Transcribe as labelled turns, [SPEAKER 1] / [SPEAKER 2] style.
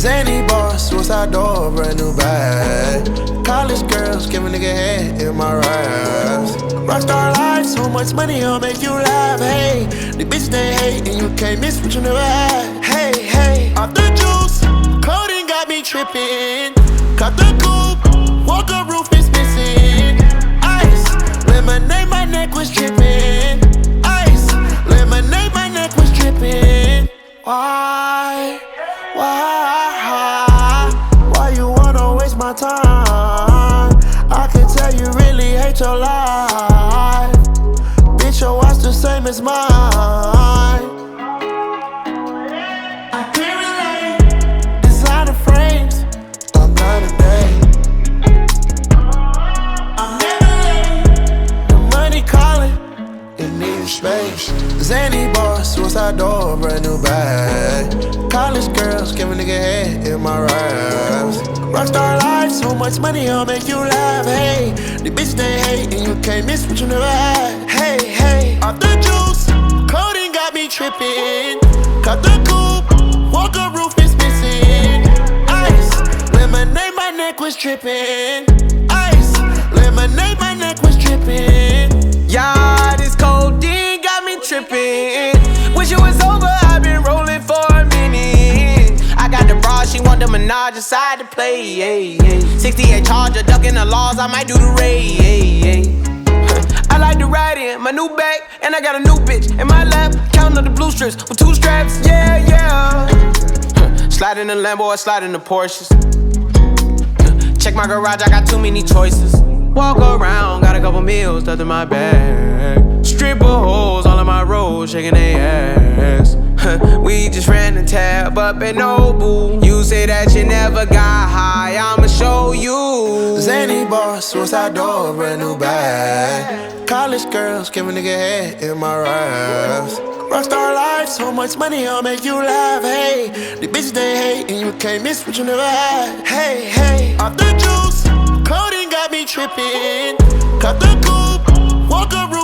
[SPEAKER 1] Zany boss, suicide door, brand new bag. College girls, give a nigga head in my raps. Rockstar life, so much money, I'll make you laugh. Hey, the bitch they hate, and you can't miss what you never had. Hey, hey, off the juice, coding got me tripping. Cut the coupe, walker roof is missing. Ice, lemonade, my neck was dripping. Ice, lemonade, my neck was dripping. Why you wanna waste my time? I can tell you really hate your life. Bitch, your watch the same as mine. I can't relate. Designer frames, I'm not a day. I'm never late. The money calling, it needs space. Zany boss, suicide door, brand new bag. College girls, give a nigga head in my raps. Rockstar life, so much money, I'll make you laugh. Hey, the bitch they hate, and you can't miss what you never had. Hey, hey, off the juice, coding got me tripping. Cut the coupe, walker roof is missing. Ice, lemonade, my neck was dripping. Ice, lemonade, my neck was dripping.
[SPEAKER 2] Yeah, this codeine got me tripping. Wish it was over, I've been rolling for a minute. I got the bra, she want the Minaj inside to play. 68 Charger, ducking the laws, I might do the raid. I like to ride in my new bag, and I got a new bitch in my lap. Counting up the blue strips with 2 straps, yeah. Slide in the Lambo, I slide in the Porsches. Check my garage, I got too many choices. Walk around, got a couple meals stuffed in my bag. Stripper hoes all on my road, shaking their ass. We just ran the tab up at Nobu. You say that you never got high, I'ma show you.
[SPEAKER 1] Zany boss, suicide door, brand new bag. College girls, give a nigga head in my raps. Rockstar life, so much money, I'll make you laugh. Hey, the bitch they hate, and you can't miss what you never had. Hey, hey, off the juice, coding got me tripping. Cut the coupe, walker roof